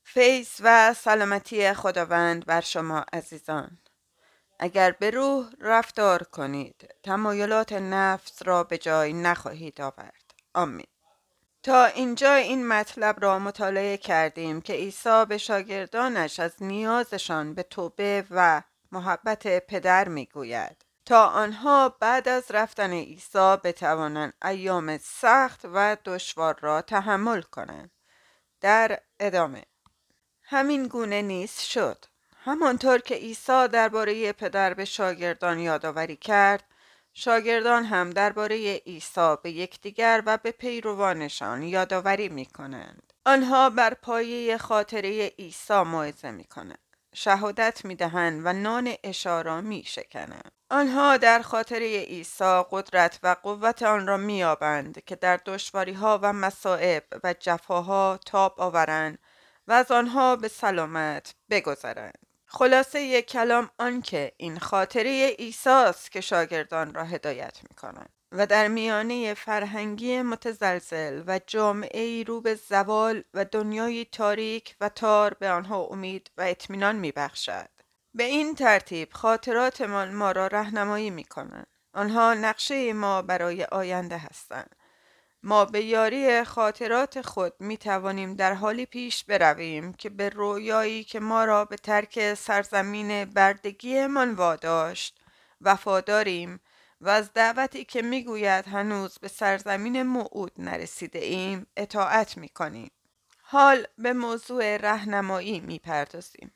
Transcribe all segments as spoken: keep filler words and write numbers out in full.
فیض و سلامتی خداوند بر شما عزیزان. اگر به روح رفتار کنید تمایلات نفس را به جای نخواهید آورد. آمین. تا اینجا این مطلب را مطالعه کردیم که عیسی به شاگردانش از نیازشان به توبه و محبت پدر میگوید تا آنها بعد از رفتن عیسی بتوانند ایام سخت و دشوار را تحمل کنند. در ادامه همین گونه نیز شد. همانطور که عیسی درباره پدر به شاگردان یادآوری کرد، شاگردان هم درباره عیسی به یکدیگر و به پیروانشان یادآوری می‌کنند. آنها بر پایه خاطره عیسی موعظه می‌کنند، شهادت می‌دهند و نان عشا را می‌شکنند. آنها در خاطره عیسی قدرت و قوت آن را می‌یابند که در دشواری‌ها و مصائب و جفاها تاب آورند و از آنها به سلامت بگذرند. خلاصه یک کلام آن که این خاطره عیسی است که شاگردان را هدایت می‌کند و در میانه فرهنگی متزلزل و جامعه‌ای رو به زوال و دنیای تاریک و تار به آنها امید و اطمینان می‌بخشد. به این ترتیب خاطراتمان ما را راهنمایی می‌کنند. آنها نقشه ما برای آینده هستند. ما به یاری خاطرات خود می توانیم در حالی پیش برویم که به رویایی که ما را به ترک سرزمین بردگی من واداشت وفاداریم و از دعوتی که می گوید هنوز به سرزمین موعود نرسیده ایم اطاعت می کنیم. حال به موضوع راهنمایی می پردازیم.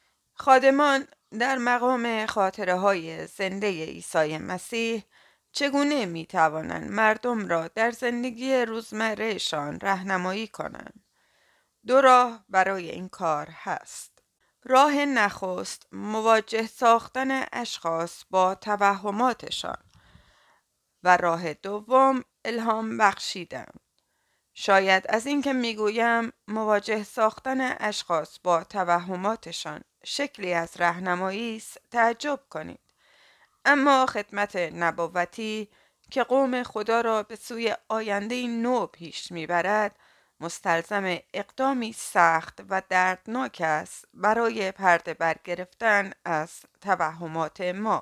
خادمان در مقام خاطره های زنده عیسی مسیح چگونه می توانند مردم را در زندگی روزمرهشان راهنمایی کنند؟ دو راه برای این کار هست. راه نخست مواجه ساختن اشخاص با توهماتشان و راه دوم الهام بخشیدن. شاید از این که میگویم مواجه ساختن اشخاص با توهماتشان شکلی از راهنمایی است تعجب کنید، اما خدمت نبوتی که قوم خدا را به سوی آینده نو پیش میبرد مستلزم اقدامی سخت و دردناک است برای پرده برگرفتن از توهمات ما.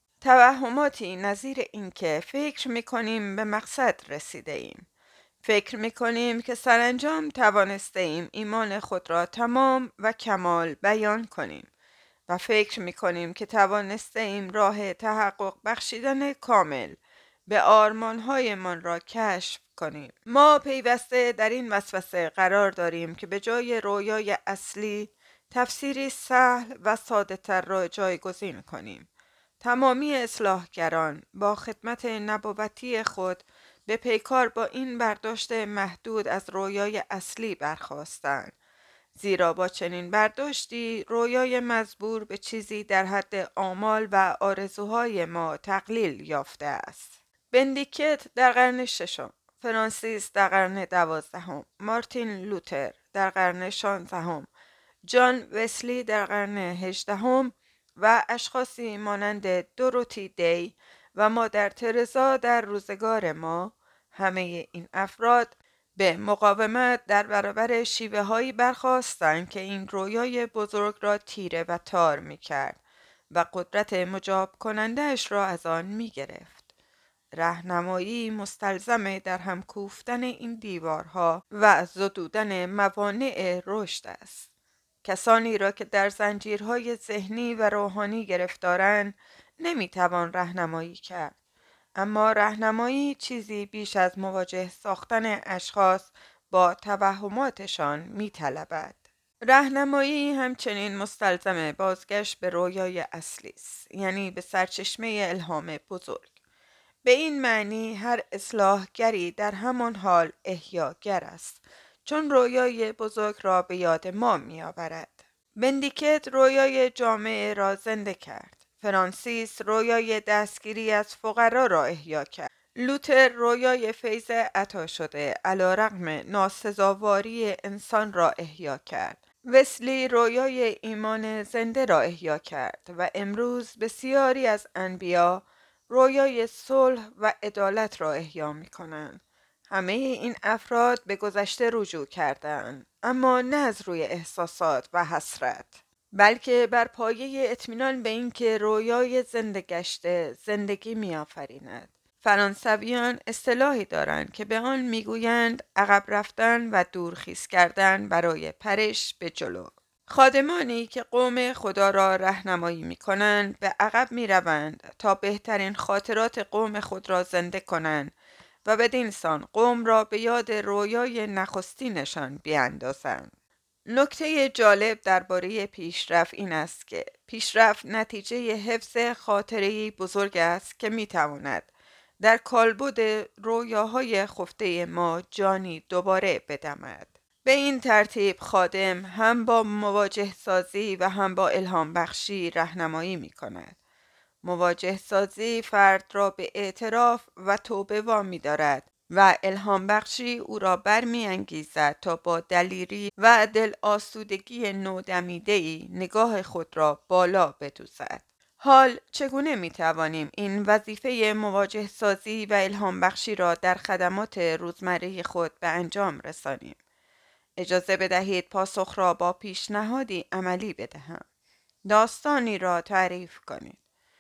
توهماتی نظیر این که فکر میکنیم به مقصد رسیده ایم. فکر میکنیم که سرانجام توانسته ایم ایمان خود را تمام و کمال بیان کنیم و فکر میکنیم که توانسته ایم راه تحقق بخشیدن کامل به آرمانهای من را کشف کنیم. ما پیوسته در این وسوسه قرار داریم که به جای رویای اصلی تفسیری سهل و ساده تر را جایگزین کنیم. تمامی اصلاحگران با خدمت نبوتی خود به پیکار با این برداشت محدود از رویای اصلی برخاستند، زیرا با چنین برداشتی رویای مزبور به چیزی در حد آمال و آرزوهای ما تقلیل یافته است. بندیکت در قرن ششم، فرانسیس در قرن دوازدهم، مارتین لوتر در قرن شانزدهم، جان وسلی در قرن هجدهم و اشخاصی مانند دوروتی دی و مادر ترزا در روزگار ما، همه این افراد به مقاومت در برابر شیوه هایی برخاستند که این رویای بزرگ را تیره و تار می کرد و قدرت مجاب کنندهش را از آن می گرفت. راهنمایی مستلزم در هم کوفتن این دیوارها و زدودن موانع رشد است. کسانی را که در زنجیرهای ذهنی و روحانی گرفتارند نمیتوان راهنمایی کرد، اما راهنمایی چیزی بیش از مواجه ساختن اشخاص با توهماتشان میطلبد. راهنمایی همچنین مستلزم بازگشت به رویای اصلی است، یعنی به سرچشمه الهام بزرگ. به این معنی هر اصلاحگری در همان حال احیاگر است، چون رویای بزرگ را به یاد ما می آورد. بندیکت رویای جامعه را زنده کرد. فرانسیس رویای دستگیری از فقرا را احیا کرد. لوتر رویای فیض عطا شده علیرغم ناسزاواری انسان را احیا کرد. وسلی رویای ایمان زنده را احیا کرد و امروز بسیاری از انبیا رویای صلح و عدالت را احیا می کنند. همه این افراد به گذشته رجوع کردند، اما نه از روی احساسات و حسرت، بلکه بر پایه اطمینان به اینکه رویای زنده گشته زندگی می‌آفریند. فرانسویان اصطلاحی دارند که به آن میگویند عقب رفتن و دورخیز کردن برای پرش به جلو. خادمانی که قوم خدا را راهنمایی می‌کنند به عقب می‌روند تا بهترین خاطرات قوم خود را زنده کنند و بدین سان قوم را به یاد رویای نخستینشان بیاندازند. نکته جالب درباره پیشرفت این است که پیشرفت نتیجه حفظ خاطره‌ای بزرگ است که می‌تواند در کالبد رویاهای خفته ما جانی دوباره بدمد. به این ترتیب خادم هم با مواجه سازی و هم با الهام بخشی راهنمایی می‌کند. مواجه سازی فرد را به اعتراف و توبه وامی دارد و الهام بخشی او را برمی انگیزد تا با دلیری و دل آسودگی نودمیده‌ای نگاه خود را بالا بدوزد. حال چگونه می توانیم این وظیفه مواجه سازی و الهام بخشی را در خدمات روزمره خود به انجام رسانیم؟ اجازه بدهید پاسخ را با پیشنهادی عملی بدهم. داستانی را تعریف کنید.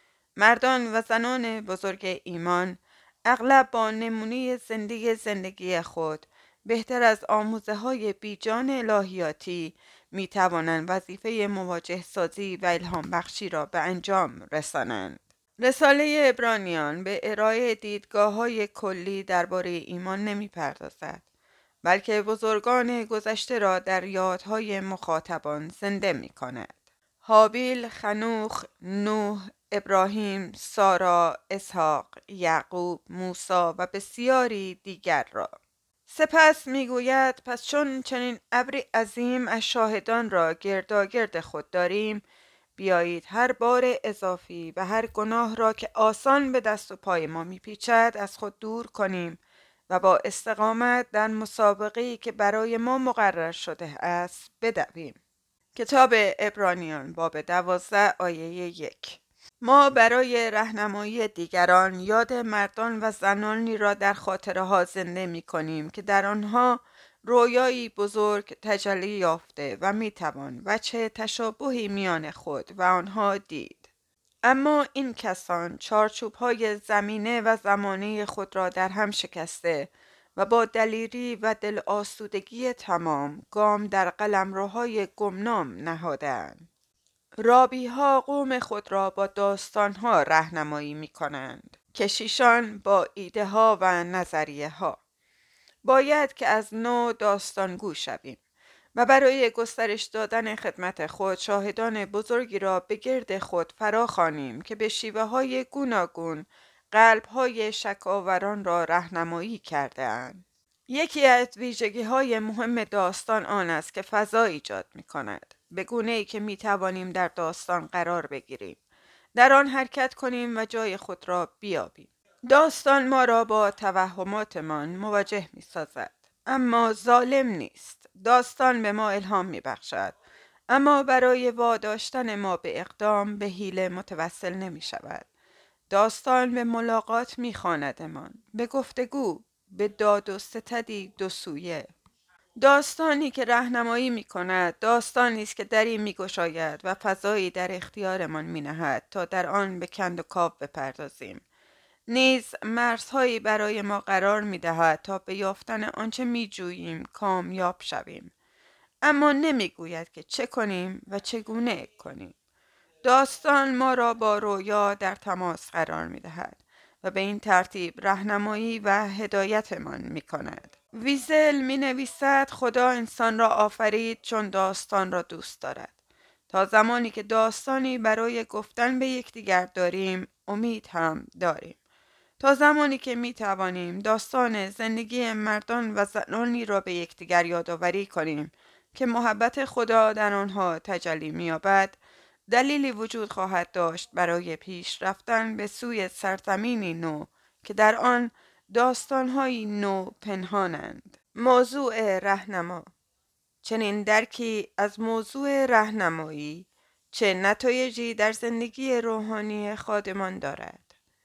مردان و زنان بزرگ ایمان اغلب با نمونه زنده زندگی خود بهتر از آموزه های بیجان الهیاتی می توانند وظیفه مواجه سازی و الهام بخشی را به انجام رسانند. رساله عبرانیان به ارائه دیدگاه های کلی درباره ایمان نمی پردازد، بلکه بزرگان گذشته را در یادهای مخاطبان زنده می کند. هابیل، خنوخ، نوح، ابراهیم، سارا، اسحاق، یعقوب، موسی و بسیاری دیگر را. سپس میگوید پس چون چنین ابری عظیم از شاهدان را گرداگرد خود داریم، بیایید هر بار اضافی و هر گناه را که آسان به دست و پای ما میپیچد از خود دور کنیم و با استقامت در مسابقه‌ای که برای ما مقرر شده است بدویم. کتاب عبرانیان باب دوازده آیه یک. ما برای راهنمایی دیگران یاد مردان و زنانی را در خاطره ها زنده می کنیم که در آنها رویایی بزرگ تجلی یافته و می توان وجه تشابهی میان خود و آنها دید. اما این کسان چارچوب های زمینه و زمانه خود را در هم شکسته و با دلیری و دل آسودگی تمام گام در قلمروهای گمنام نهادند. رابی ها قوم خود را با داستان ها راهنمایی می کنند، کشیشان با ایده ها و نظریه ها. باید که از نو داستانگو شویم و برای گسترش دادن خدمت خود شاهدان بزرگی را به گرد خود فراخوانیم که به شیوه های گوناگون قلب های شکاوران را راهنمایی کرده اند. یکی از ویژگی های مهم داستان آن است که فضا ایجاد می کند، به گونه ای که می توانیم در داستان قرار بگیریم، در آن حرکت کنیم و جای خود را بیابیم. داستان ما را با توهماتمان مواجه می سازد، اما ظالم نیست. داستان به ما الهام می بخشد، اما برای واداشتن ما به اقدام به حیله متوسل نمی شود. داستان به ملاقات می خواندمان، به گفتگو، به داد و ستدی دو سویه. داستانی که راهنمایی می کند، داستانی است که دری می گشاید و فضایی در اختیارمان می نهد تا در آن به کند و کاو بپردازیم. نیز مرزهایی برای ما قرار می دهد تا به یافتن آنچه می جوییم کامیاب شویم، اما نمی گوید که چه کنیم و چگونه کنیم. داستان ما را با رویا در تماس قرار می دهد و به این ترتیب راهنمایی و هدایتمان می کند. ویزل می نویسد خدا انسان را آفرید چون داستان را دوست دارد. تا زمانی که داستانی برای گفتن به یکدیگر داریم، امید هم داریم. تا زمانی که می توانیم داستان زندگی مردان و زنانی را به یکدیگر یادآوری کنیم که محبت خدا در آنها تجلی می یابد، دلیلی وجود خواهد داشت برای پیش رفتن به سوی سرزمینی نو که در آن داستان‌های نو پنهانند. موضوع راهنما. چنین درکی از موضوع راهنمایی چه نتایجی در زندگی روحانی خادمان دارد؟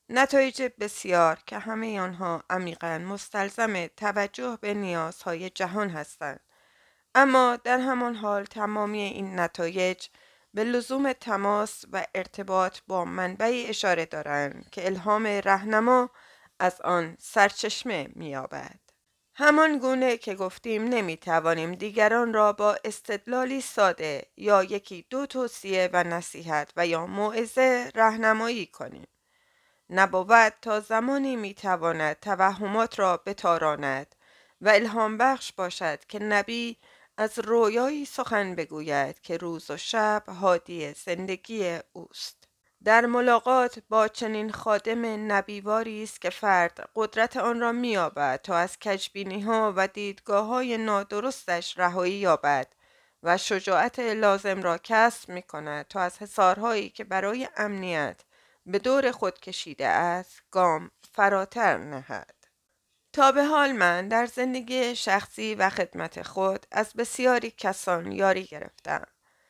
نتایج بسیار که همه آنها عمیقاً مستلزم توجه به نیازهای جهان هستند. اما در همان حال تمامی این نتایج به لزوم تماس و ارتباط با منبعی اشاره دارند که الهام راهنما از آن سرچشمه می‌یابد. همان گونه که گفتیم نمی‌توانیم دیگران را با استدلالی ساده یا یکی دو توصیه و نصیحت و یا موعظه راهنمایی کنیم. نبوت تا زمانی می‌تواند توهمات را بتاراند و الهام بخش باشد که نبی از رویایی سخن بگوید که روز و شب هادی زندگی اوست. در ملاقات با چنین خادم نبیواری است که فرد قدرت آن را می‌یابد تا از کجبینی‌ها و دیدگاه‌های نادرستش رهایی یابد و شجاعت لازم را کسب می‌کند تا از حصارهایی که برای امنیت به دور خود کشیده است گام فراتر نهد. تا به حال من در زندگی شخصی و خدمت خود از بسیاری کسان یاری گرفتم،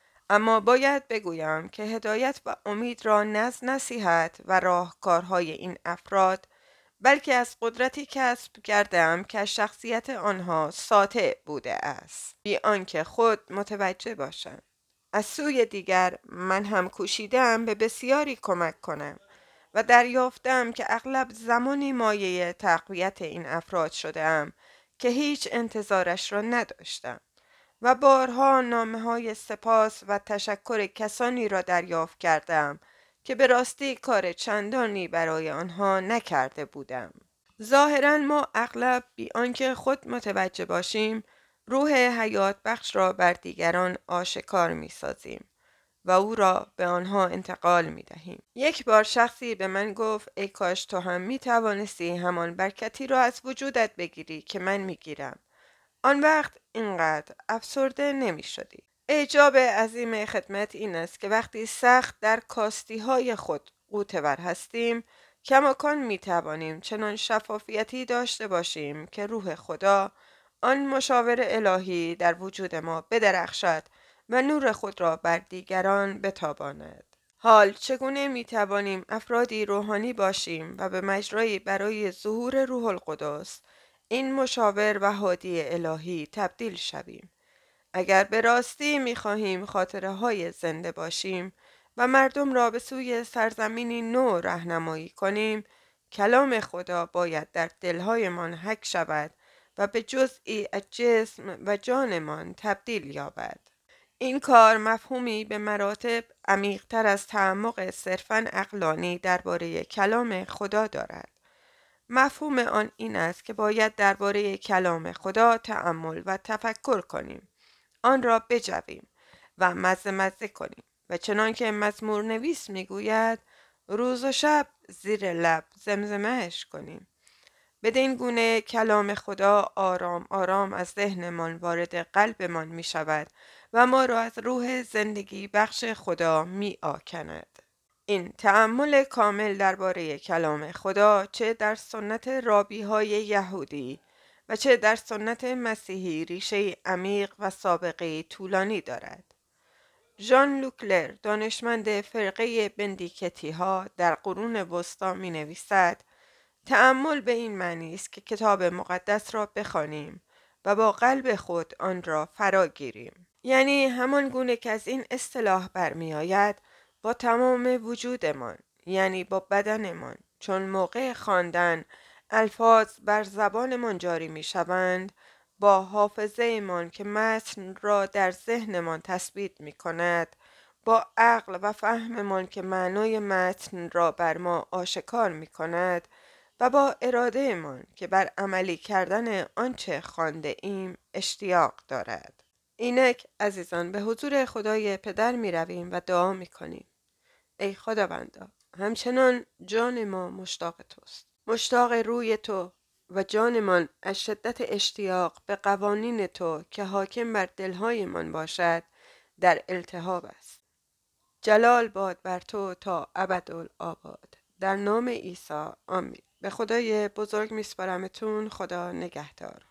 اما باید بگویم که هدایت و امید را نه از نصیحت و راهکارهای این افراد بلکه از قدرتی کسب کردم که از شخصیت آنها ساطع بوده است، بی آنکه خود متوجه باشم. از سوی دیگر من هم کوشیدم به بسیاری کمک کنم و دریافتم که اغلب زمانی مایه تقویت این افراد شدم که هیچ انتظارش را نداشتم و بارها نامه‌های سپاس و تشکر کسانی را دریافت کردم که به راستی کار چندانی برای آنها نکرده بودم. ظاهراً ما اغلب بی آنکه خود متوجه باشیم روح حیات بخش را بر دیگران آشکار می سازیم و او را به آنها انتقال می دهیم. یک بار شخصی به من گفت ای کاش تو هم می توانستی همان برکتی را از وجودت بگیری که من می گیرم. آن وقت اینقدر افسرده نمی شدی. اعجاب عظیم خدمت این است که وقتی سخت در کاستی های خود غوطه‌ور هستیم کماکان می توانیم چنان شفافیتی داشته باشیم که روح خدا آن مشاور الهی در وجود ما بدرخشد و نور خود را بر دیگران بتاباند. حال چگونه می توانیم افرادی روحانی باشیم و به مجرایی برای ظهور روح القدس این مشاور و هادی الهی تبدیل شویم؟ اگر به راستی می خواهیم خاطره های زنده باشیم و مردم را به سوی سرزمینی نو راهنمایی کنیم، کلام خدا باید در دلهایمان حک شود و به جزئی از جسم و جانمان تبدیل یابد. این کار مفهومی به مراتب عمیق‌تر از تعمق صرفاً عقلانی درباره کلام خدا دارد. مفهوم آن این است که باید درباره کلام خدا تأمل و تفکر کنیم، آن را بجویم و مزه مزه کنیم و چنان که مزمور نویس میگوید روز و شب زیر لب زمزمهش کنیم. بدین گونه کلام خدا آرام آرام از ذهنمان وارد قلبمان می شود و ما را از روح زندگی بخش خدا می آکند. این تأمل کامل درباره کلام خدا چه در سنت رابی های یهودی و چه در سنت مسیحی ریشه عمیق و سابقه طولانی دارد. ژان لوکلر دانشمند فرقه بندیکتی ها در قرون وسطی می نویسد تأمل به این معنی است که کتاب مقدس را بخوانیم و با قلب خود آن را فرا گیریم. یعنی همان گونه که از این اصطلاح برمی آید با تمام وجودمان، یعنی با بدنمان، چون موقع خواندن الفاظ بر زبانمان جاری می شوند، با حافظه مان که متن را در ذهنمان تثبیت می کند، با عقل و فهممان که معنای متن را بر ما آشکار می کند و با اراده مان که بر عملی کردن آنچه خوانده ایم اشتیاق دارد. اینک عزیزان به حضور خدای پدر می رویم و دعا می کنیم. ای خداوندا، همچنان جان ما مشتاق توست، مشتاق روی تو و جانمان از شدت اشتیاق به قوانین تو که حاکم بر دلهایمان باشد در التهاب است. جلال باد بر تو تا ابدالآباد. در نام عیسی آمین. به خدای بزرگ میسپارمتون. خدا نگهدار.